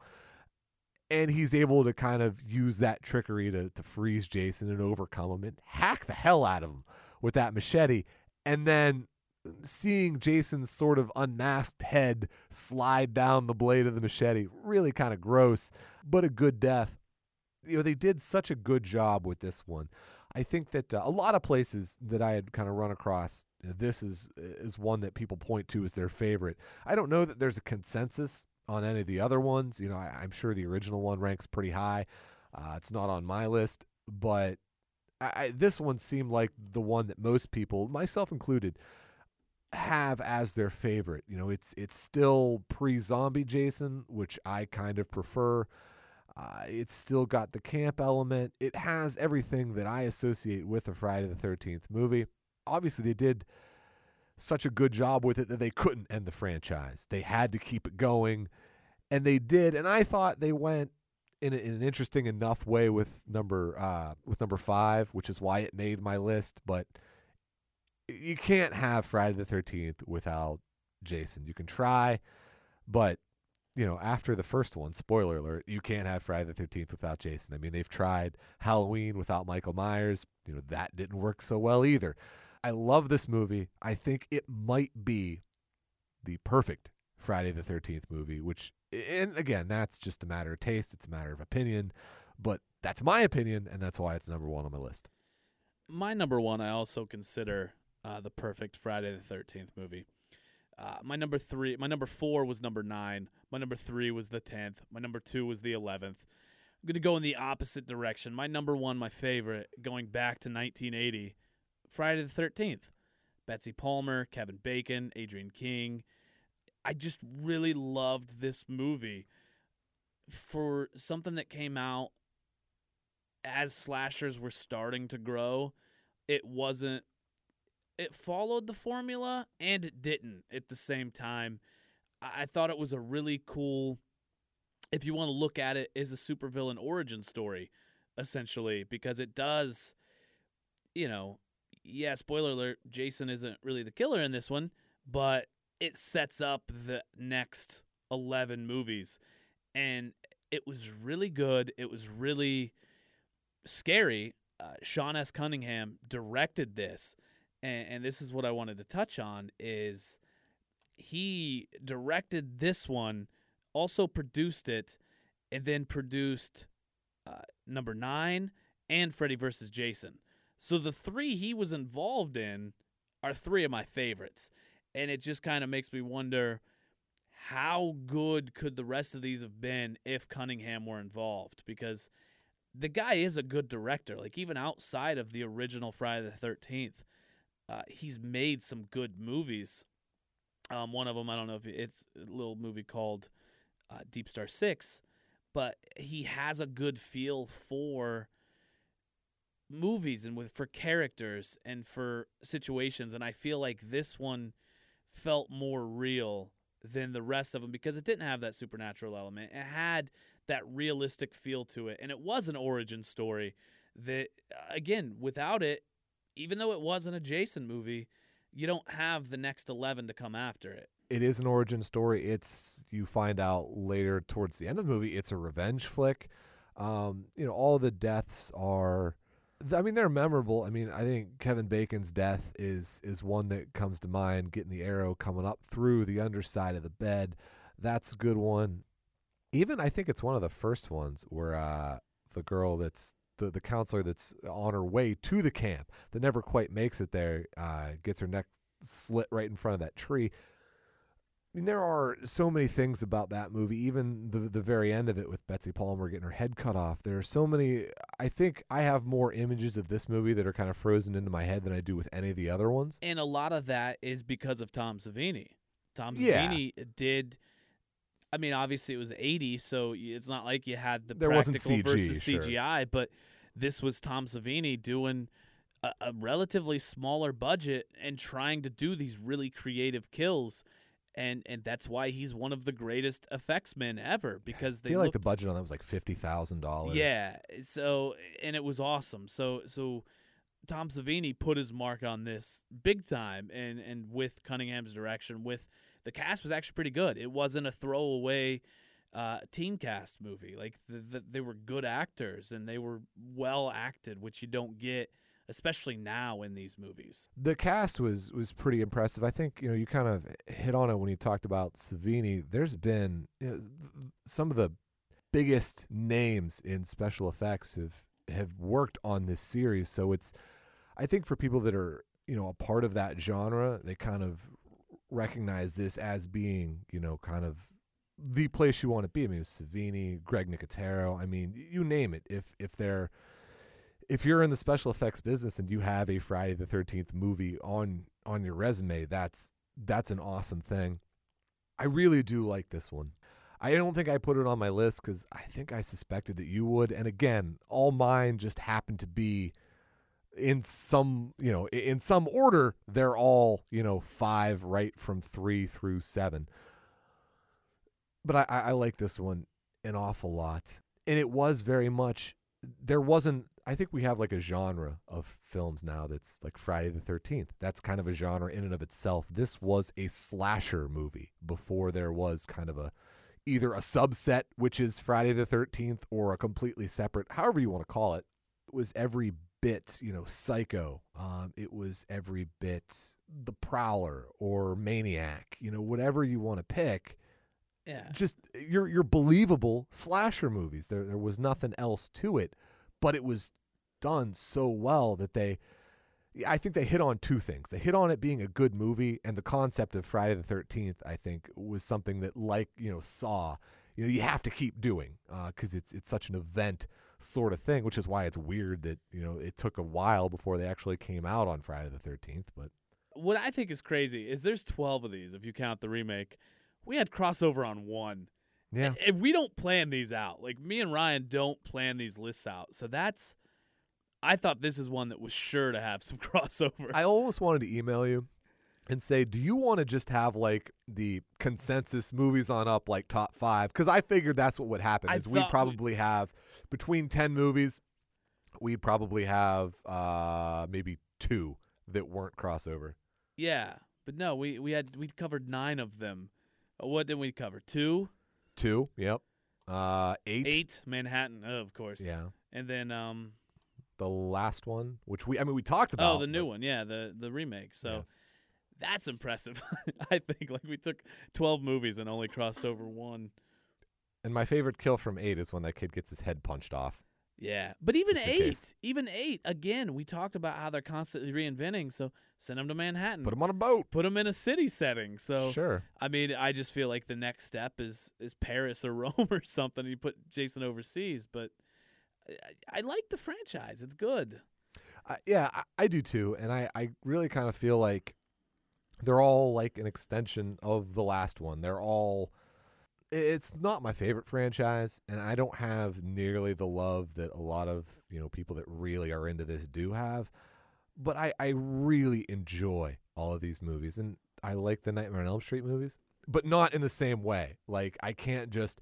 [SPEAKER 2] and he's able to kind of use that trickery to, to freeze Jason and overcome him and hack the hell out of him with that machete. And then seeing Jason's sort of unmasked head slide down the blade of the machete, really kind of gross, but a good death. You know, they did such a good job with this one. I think that uh, a lot of places that I had kind of run across, this is is one that people point to as their favorite. I don't know that there's a consensus on any of the other ones. You know, I, I'm sure the original one ranks pretty high. Uh, it's not on my list, but I, I, this one seemed like the one that most people, myself included, have as their favorite. You know, it's it's still pre-zombie Jason, which I kind of prefer. Uh, it's still got the camp element. It has everything that I associate with a Friday the thirteenth movie. Obviously, they did such a good job with it that they couldn't end the franchise. They had to keep it going, and they did. And I thought they went in, a, in an interesting enough way with number uh, with number five, which is why it made my list. But you can't have Friday the thirteenth without Jason. You can try, but you know, after the first one, spoiler alert, you can't have Friday the thirteenth without Jason. I mean, they've tried Halloween without Michael Myers. You know, that didn't work so well either. I love this movie. I think it might be the perfect Friday the thirteenth movie, which, and again, that's just a matter of taste. It's a matter of opinion, but that's my opinion, and that's why it's number one on my list.
[SPEAKER 1] My number one, I also consider uh, the perfect Friday the thirteenth movie. Uh, my number three, my number four was number nine. My number three was the tenth. My number two was the eleventh. I'm going to go in the opposite direction. My number one, my favorite, going back to nineteen eighty, Friday the thirteenth. Betsy Palmer, Kevin Bacon, Adrienne King. I just really loved this movie for something that came out as slashers were starting to grow. It wasn't, it followed the formula and it didn't at the same time. I, I thought it was a really cool, if you want to look at it as a supervillain origin story, essentially, because it does, you know, yeah, spoiler alert, Jason isn't really the killer in this one, but it sets up the next eleven movies. And it was really good. It was really scary. Uh, Sean S. Cunningham directed this, and, and this is what I wanted to touch on, is he directed this one, also produced it, and then produced uh, number nine and Freddy versus. Jason. So the three he was involved in are three of my favorites, and it just kind of makes me wonder, how good could the rest of these have been if Cunningham were involved? Because the guy is a good director. Like, even outside of the original Friday the thirteenth, uh, he's made some good movies. Um, one of them, I don't know if it's a little movie called uh, Deep Star Six, but he has a good feel for movies and with for characters and for situations. And I feel like this one felt more real than the rest of them because it didn't have that supernatural element. It had that realistic feel to it, and it was an origin story that, again, without it, even though it wasn't a Jason movie, you don't have the next eleven to come after it.
[SPEAKER 2] It is an origin story. It's, you find out later towards the end of the movie, it's a revenge flick. Um, you know, all the deaths are, I mean, they're memorable. I mean, I think Kevin Bacon's death is is one that comes to mind, getting the arrow coming up through the underside of the bed. That's a good one. Even I think it's one of the first ones where uh, the girl that's the, the counselor that's on her way to the camp that never quite makes it there, uh, gets her neck slit right in front of that tree. I mean, there are so many things about that movie, even the the very end of it with Betsy Palmer getting her head cut off. There are so many. I think I have more images of this movie that are kind of frozen into my head than I do with any of the other ones.
[SPEAKER 1] And a lot of that is because of Tom Savini. Tom
[SPEAKER 2] Yeah.
[SPEAKER 1] Savini did, I mean, obviously it was eighty, so it's not like you had the
[SPEAKER 2] There wasn't
[SPEAKER 1] practical
[SPEAKER 2] C G,
[SPEAKER 1] versus
[SPEAKER 2] sure.
[SPEAKER 1] C G I, but this was Tom Savini doing a, a relatively smaller budget and trying to do these really creative kills. And and that's why he's one of the greatest effects men ever, because
[SPEAKER 2] I
[SPEAKER 1] they
[SPEAKER 2] feel like
[SPEAKER 1] looked,
[SPEAKER 2] the budget on that was like fifty thousand dollars.
[SPEAKER 1] yeah. So and it was awesome. So so Tom Savini put his mark on this big time, and and with Cunningham's direction, with the cast was actually pretty good. It wasn't a throwaway uh, teen cast movie. Like the, the, they were good actors and they were well acted, which you don't get, especially now in these movies.
[SPEAKER 2] The cast was was pretty impressive. I think, you know, you kind of hit on it when you talked about Savini. There's been, you know, some of the biggest names in special effects have have worked on this series. So it's, I think for people that are, you know, a part of that genre, they kind of recognize this as being, you know, kind of the place you want to be. I mean, Savini, Greg Nicotero. I mean, you name it. If if they're If you're in the special effects business and you have a Friday the thirteenth movie on on your resume, that's that's an awesome thing. I really do like this one. I don't think I put it on my list because I think I suspected that you would. And again, all mine just happened to be in some, you know, in some order. They're all, you know, five right from three through seven. But I, I like this one an awful lot. And it was very much, there wasn't, I think we have like a genre of films now that's like Friday the thirteenth. That's kind of a genre in and of itself. This was a slasher movie before there was kind of a either a subset, which is Friday the thirteenth, or a completely separate, however you want to call it, was every bit, you know, Psycho. Um, it was every bit The Prowler or Maniac, you know, whatever you want to pick.
[SPEAKER 1] Yeah.
[SPEAKER 2] Just your your believable slasher movies. There there was nothing else to it, but it was done so well that they, I think they hit on two things. They hit on it being a good movie, and the concept of Friday the thirteenth, I think, was something that, like, you know, Saw, you know, you have to keep doing because uh, it's it's such an event sort of thing, which is why it's weird that, you know, it took a while before they actually came out on Friday the thirteenth. But
[SPEAKER 1] what I think is crazy is there's twelve of these, if you count the remake. We had crossover on one.
[SPEAKER 2] yeah,
[SPEAKER 1] And we don't plan these out. Like, me and Ryan don't plan these lists out. So that's, I thought this is one that was sure to have some crossover.
[SPEAKER 2] I almost wanted to email you and say, do you want to just have like the consensus movies on up, like top five? Because I figured that's what would happen.
[SPEAKER 1] I
[SPEAKER 2] Is we'd
[SPEAKER 1] thought
[SPEAKER 2] probably have between ten movies, we'd probably have uh, maybe two that weren't crossover.
[SPEAKER 1] Yeah. But no, we, we had we covered nine of them. Uh, What did we cover? Two?
[SPEAKER 2] Two, yep. Uh, eight.
[SPEAKER 1] Eight. Manhattan, oh, of course.
[SPEAKER 2] Yeah.
[SPEAKER 1] And then, um,
[SPEAKER 2] The last one, which we, I mean, we talked about.
[SPEAKER 1] oh, the new
[SPEAKER 2] but-
[SPEAKER 1] one. Yeah, the, the remake. So
[SPEAKER 2] Yeah.
[SPEAKER 1] that's impressive. I think, like, we took twelve movies and only crossed over one.
[SPEAKER 2] And my favorite kill from eight is when that kid gets his head punched off.
[SPEAKER 1] Yeah, but even
[SPEAKER 2] Just in
[SPEAKER 1] eight,
[SPEAKER 2] case.
[SPEAKER 1] even eight, again, we talked about how they're constantly reinventing, so send them to Manhattan.
[SPEAKER 2] Put him on a boat.
[SPEAKER 1] Put them in a city setting. So,
[SPEAKER 2] Sure.
[SPEAKER 1] I mean, I just feel like the next step is is Paris or Rome or something. You put Jason overseas, but I, I like the franchise. It's good.
[SPEAKER 2] I, yeah, I, I do too. And I, I really kind of feel like they're all like an extension of the last one. They're all, it's not my favorite franchise, and I don't have nearly the love that a lot of, you know, people that really are into this do have. But I, I really enjoy all of these movies, and I like the Nightmare on Elm Street movies, but not in the same way. Like, I can't just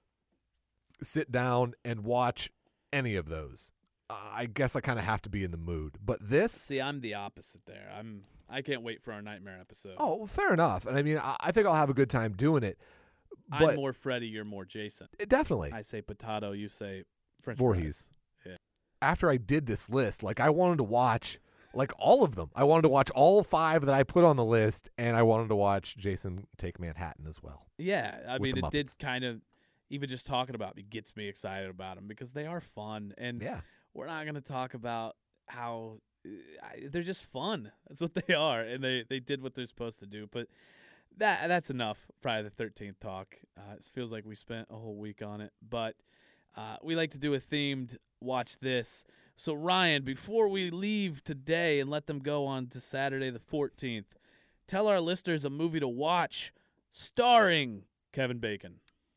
[SPEAKER 2] sit down and watch any of those. Uh, I guess I kind of have to be in the mood. But this,
[SPEAKER 1] See, I'm the opposite there. I'm I can't wait for our Nightmare episode.
[SPEAKER 2] oh, well, fair enough. And I mean, I, I think I'll have a good time doing it. But
[SPEAKER 1] I'm more Freddy, you're more Jason.
[SPEAKER 2] it definitely.
[SPEAKER 1] I say potato, you say French
[SPEAKER 2] Voorhees.
[SPEAKER 1] fries. Yeah.
[SPEAKER 2] After I did this list, like, I wanted to watch like all of them. I wanted to watch all five that I put on the list, and I wanted to watch Jason Take Manhattan as well.
[SPEAKER 1] Yeah, I
[SPEAKER 2] With
[SPEAKER 1] mean,
[SPEAKER 2] the
[SPEAKER 1] it did
[SPEAKER 2] Muppets.
[SPEAKER 1] kind of, even just talking about it gets me excited about them because they are fun. And
[SPEAKER 2] Yeah.
[SPEAKER 1] we're not going to talk about how uh, I, they're just fun. That's what they are. And they, they did what they're supposed to do. But that that's enough Friday the thirteenth talk. Uh, it feels like we spent a whole week on it. But uh, we like to do a themed watch this. So, Ryan, before we leave today and let them go on to Saturday the fourteenth, tell our listeners a movie to watch starring Kevin Bacon.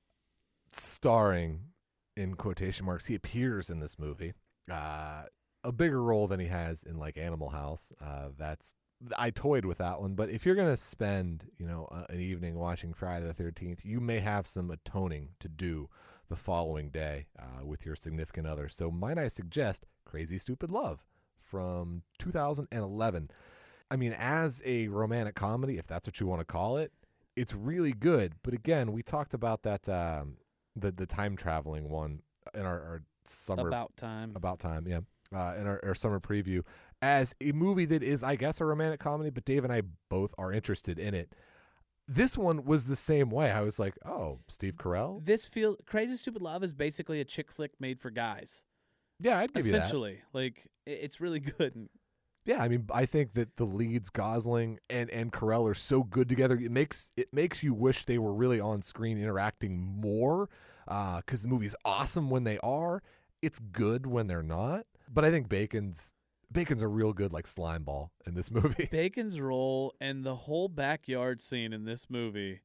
[SPEAKER 2] Starring, in quotation marks, he appears in this movie. Uh, a bigger role than he has in, like, Animal House. Uh, that's I toyed with that one, but if you're gonna spend, you know, uh, an evening watching Friday the thirteenth, you may have some atoning to do the following day uh, with your significant other. So might I suggest Crazy Stupid Love from two thousand eleven. I mean, as a romantic comedy, if that's what you want to call it, it's really good. But again, we talked about that um, the the time traveling one in our, our summer
[SPEAKER 1] About time.
[SPEAKER 2] about time, yeah, uh, in our, our summer preview as a movie that is, I guess, a romantic comedy. But Dave and I both are interested in it. This one was the same way. I was like, oh, Steve Carell?
[SPEAKER 1] This feel Crazy Stupid Love is basically a chick flick made for guys.
[SPEAKER 2] Yeah, I'd give you that.
[SPEAKER 1] Essentially, like i- it's really good.
[SPEAKER 2] Yeah, I mean, I think that the leads Gosling and, and Carell are so good together. It makes it makes you wish they were really on screen interacting more because the movie's awesome when they are. It's good when they're not. But I think Bacon's Bacon's a real good like slime ball in this movie.
[SPEAKER 1] Bacon's role and the whole backyard scene in this movie,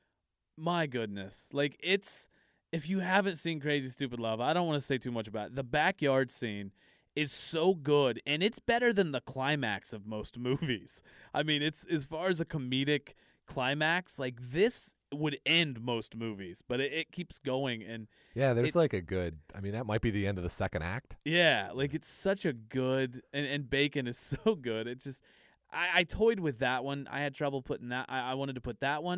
[SPEAKER 1] my goodness. Like, it's, if you haven't seen Crazy Stupid Love, I don't want to say too much about it. The backyard scene is so good, and it's better than the climax of most movies. I mean, it's, as far as a comedic climax, like, this would end most movies, but it, it keeps going, and
[SPEAKER 2] Yeah, there's
[SPEAKER 1] It-
[SPEAKER 2] like a good, I mean, that might be the end of the second act.
[SPEAKER 1] yeah, like it's such a good, and, and Bacon is so good. It's just, I, I toyed with that one. I had trouble putting that. I, I wanted to put that one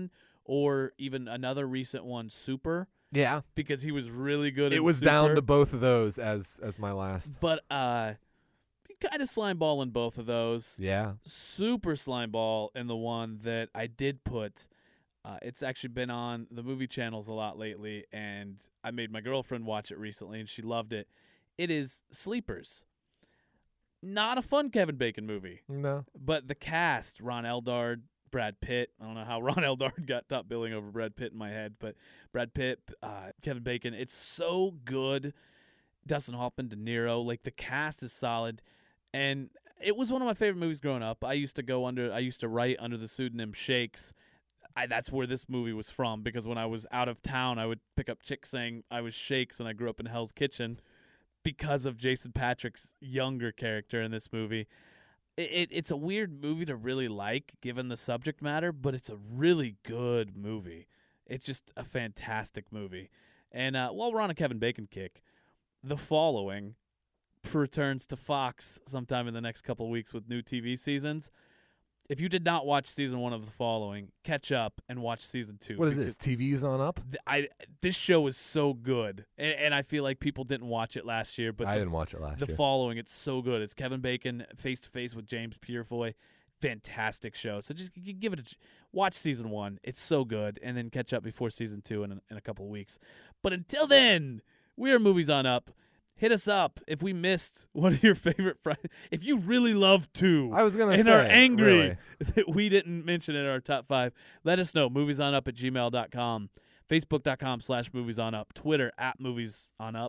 [SPEAKER 1] or even another recent one, Super,
[SPEAKER 2] Yeah.
[SPEAKER 1] because he was really good.
[SPEAKER 2] It
[SPEAKER 1] in
[SPEAKER 2] was
[SPEAKER 1] Super.
[SPEAKER 2] down to both of those as as my last.
[SPEAKER 1] But uh, kind of slime ball in both of those.
[SPEAKER 2] Yeah.
[SPEAKER 1] Super slime ball in the one that I did put. Uh, it's actually been on the movie channels a lot lately, and I made my girlfriend watch it recently, and she loved it. It is Sleepers. Not a fun Kevin Bacon movie,
[SPEAKER 2] No.
[SPEAKER 1] but the cast, Ron Eldard, Brad Pitt. I don't know how Ron Eldard got top billing over Brad Pitt in my head, but Brad Pitt, uh, Kevin Bacon, it's so good. Dustin Hoffman, De Niro, like the cast is solid, and it was one of my favorite movies growing up. I used to go under, I used to write under the pseudonym Shakes. I, that's where this movie was from, because when I was out of town, I would pick up chicks saying I was Shakes, and I grew up in Hell's Kitchen because of Jason Patric's younger character in this movie. It, it It's a weird movie to really like, given the subject matter, but it's a really good movie. It's just a fantastic movie. And uh, while we're on a Kevin Bacon kick, The Following returns to Fox sometime in the next couple of weeks with new T V seasons. If you did not watch season one of The Following, catch up and watch season two.
[SPEAKER 2] What is this? T V's on up?
[SPEAKER 1] Th- I this show is so good, and, and I feel like people didn't watch it last year. But
[SPEAKER 2] I
[SPEAKER 1] the,
[SPEAKER 2] didn't watch it last
[SPEAKER 1] The
[SPEAKER 2] year.
[SPEAKER 1] Following, it's so good. It's Kevin Bacon face to face with James Purefoy. Fantastic show. So just g- give it a ch- watch season one. It's so good, and then catch up before season two in a, in a couple of weeks. But until then, we are Movies on Up. Hit us up if we missed one of your favorite Friday. If you really love two
[SPEAKER 2] I was gonna
[SPEAKER 1] and
[SPEAKER 2] say,
[SPEAKER 1] are angry
[SPEAKER 2] really.
[SPEAKER 1] that we didn't mention it in our top five, let us know. Moviesonup at gmail dot com, facebook.com slash moviesonup, Twitter at moviesonup,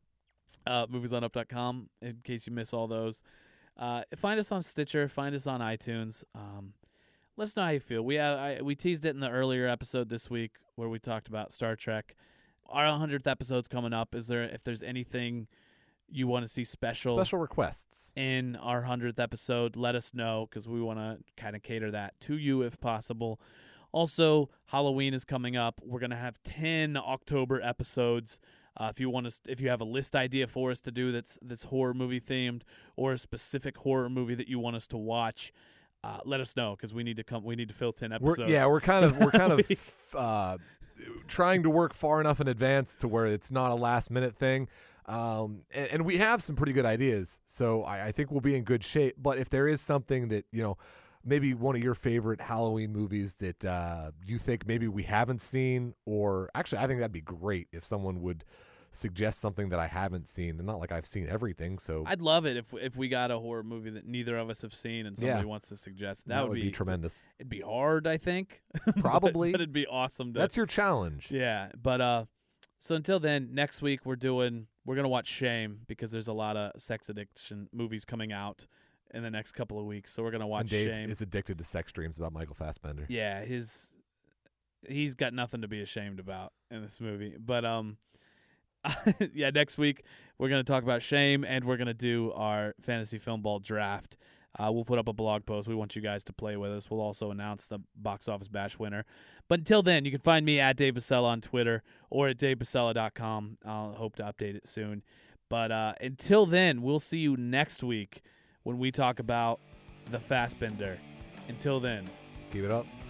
[SPEAKER 1] uh, moviesonup dot com in case you miss all those. Uh, find us on Stitcher. Find us on iTunes. Um, let us know how you feel. We uh, I, we teased it in the earlier episode this week where we talked about Star Trek. Our hundredth episode's coming up. Is there if there's anything you want to see special
[SPEAKER 2] Special requests.
[SPEAKER 1] in our hundredth episode, let us know, because we want to kind of cater that to you if possible. Also, Halloween is coming up. We're gonna have ten October episodes. Uh, if you want to, if you have a list idea for us to do that's that's horror movie themed, or a specific horror movie that you want us to watch, uh, let us know, because we need to come. We need to fill ten episodes.
[SPEAKER 2] We're, yeah, we're kind of we're kind of uh, trying to work far enough in advance to where it's not a last minute thing. Um, and, and we have some pretty good ideas, so I, I think we'll be in good shape. But if there is something that, you know, maybe one of your favorite Halloween movies that uh, you think maybe we haven't seen, or actually I think that'd be great if someone would suggest something that I haven't seen, and not like I've seen everything. So
[SPEAKER 1] I'd love it if if we got a horror movie that neither of us have seen and somebody
[SPEAKER 2] Yeah.
[SPEAKER 1] wants to suggest. That,
[SPEAKER 2] that,
[SPEAKER 1] would,
[SPEAKER 2] would be, tremendous.
[SPEAKER 1] It'd be hard, I think.
[SPEAKER 2] Probably.
[SPEAKER 1] but, but it'd be awesome. To,
[SPEAKER 2] That's your challenge.
[SPEAKER 1] yeah. But uh, so until then, next week we're doing we're gonna watch Shame, because there's a lot of sex addiction movies coming out in the next couple of weeks. So we're gonna watch
[SPEAKER 2] And Dave
[SPEAKER 1] Shame.
[SPEAKER 2] is addicted to sex dreams about Michael Fassbender.
[SPEAKER 1] Yeah, his he's got nothing to be ashamed about in this movie. But um, yeah, next week we're gonna talk about Shame, and we're gonna do our fantasy film ball draft. Uh, we'll put up a blog post. We want you guys to play with us. We'll also announce the box office bash winner. But until then, you can find me at Dave Basella on Twitter or at dave basella dot com. I'll hope to update it soon. But uh, until then, we'll see you next week when we talk about the Fassbender. Until then.
[SPEAKER 2] Keep it up.